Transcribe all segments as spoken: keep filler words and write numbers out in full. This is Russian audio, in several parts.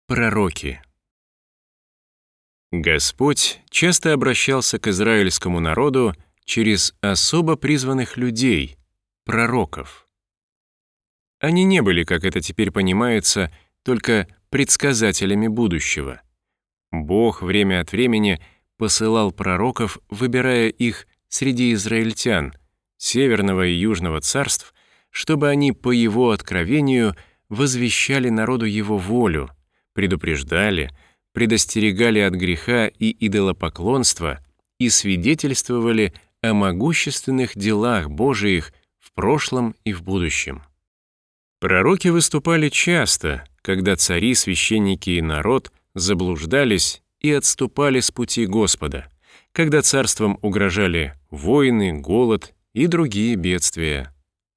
Пророки. Господь часто обращался к израильскому народу через особо призванных людей, пророков. Они не были, как это теперь понимается, только предсказателями будущего. Бог время от времени посылал пророков, выбирая их среди израильтян, северного и южного царств, чтобы они по Его откровению возвещали народу Его волю, предупреждали, предостерегали от греха и идолопоклонства и свидетельствовали о могущественных делах Божиих в прошлом и в будущем. Пророки выступали часто, когда цари, священники и народ заблуждались и отступали с пути Господа, когда царствам угрожали войны, голод и другие бедствия.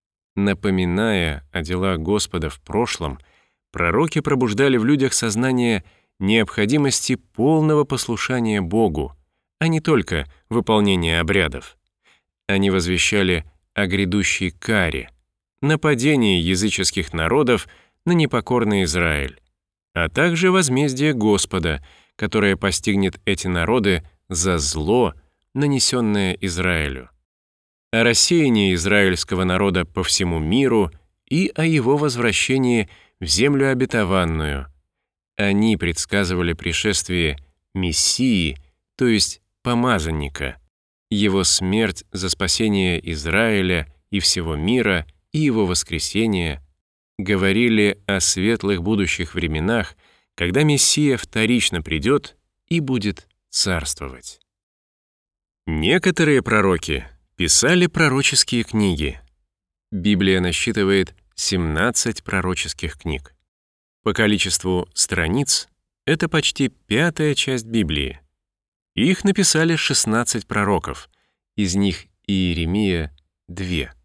Напоминая о делах Господа в прошлом, пророки пробуждали в людях сознание необходимости полного послушания Богу, а не только выполнения обрядов. Они возвещали о грядущей каре, нападении языческих народов на непокорный Израиль, а также возмездие Господа, которое постигнет эти народы за зло, нанесенное Израилю, о рассеянии израильского народа по всему миру и о его возвращении в землю обетованную. Они предсказывали пришествие Мессии, то есть помазанника, его смерть за спасение Израиля и всего мира и его воскресение, говорили о светлых будущих временах, когда Мессия вторично придет и будет царствовать. Некоторые пророки писали пророческие книги. Библия насчитывает семнадцать пророческих книг. По количеству страниц это почти пятая часть Библии. Их написали шестнадцать пророков, из них Иеремия — две.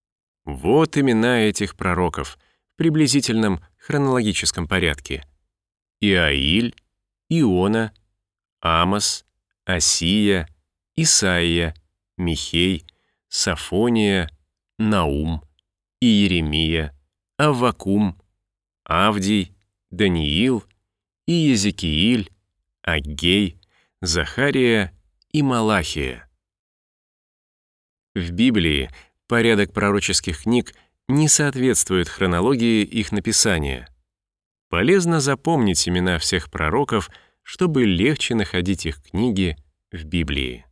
Вот имена этих пророков в приблизительном хронологическом порядке: Иаиль, Иона, Амос, Осия, Исаия, Михей, Софония, Наум, Иеремия, Аввакум, Авдий, Даниил, Иезекииль, Аггей, Захария и Малахия. В Библии порядок пророческих книг не соответствует хронологии их написания. Полезно запомнить имена всех пророков, чтобы легче находить их книги в Библии.